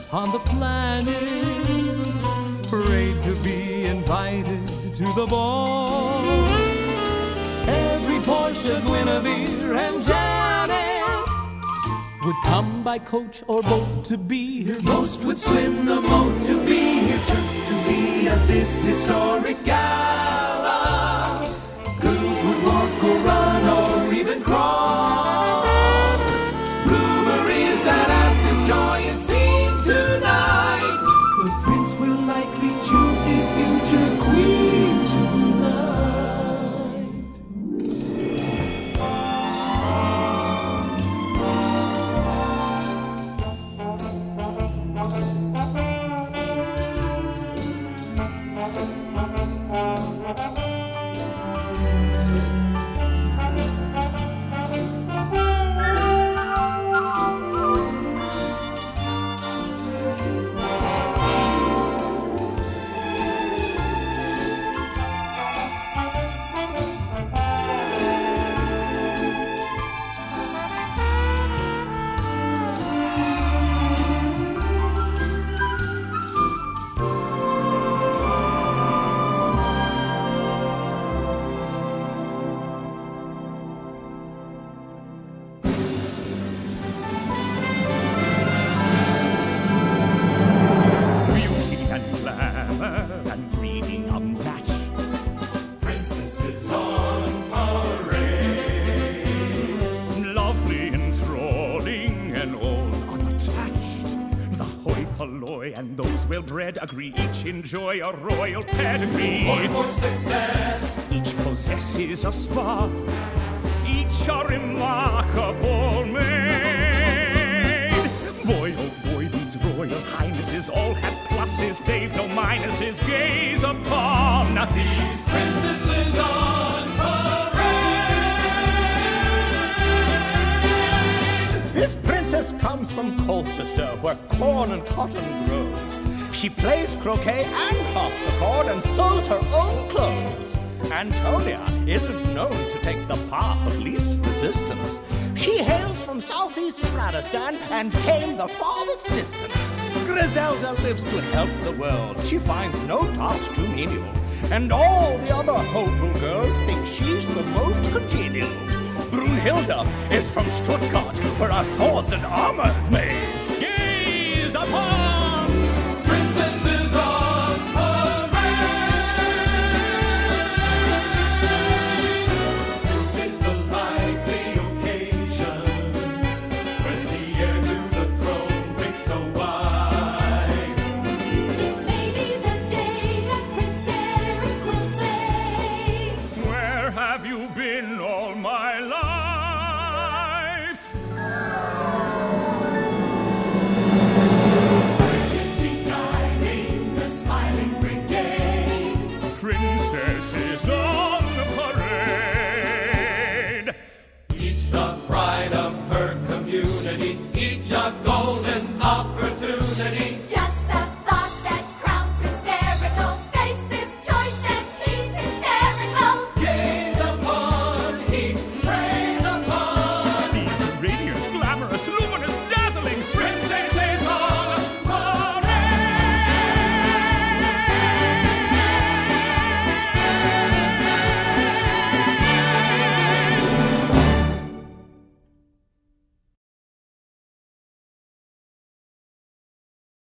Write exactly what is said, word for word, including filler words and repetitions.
on the planet prayed to be invited to the ball. Every Portia, Guinevere, and Janet would come by coach or boat to be here. Most would swim the moat to be here, just to be at this historic gala. Girls would walk or run or even crawl. Rumor is that at this joyous scene tonight, the prince will likely choose his future queen agree, each enjoy a royal pedigree. Boy for success, each possesses a spark, each a remarkable maid. Boy, oh boy, these royal highnesses all have pluses, they've no minuses. Gaze upon these princesses on parade. This princess comes from Colchester, where corn and cotton grows. She plays croquet and harpsichord and sews her own clothes. Antonia isn't known to take the path of least resistance. She hails from southeast Radistan and came the farthest distance. Griselda lives to help the world. She finds no task too menial. And all the other hopeful girls think she's the most congenial. Brunhilde is from Stuttgart, where our swords and armor is made.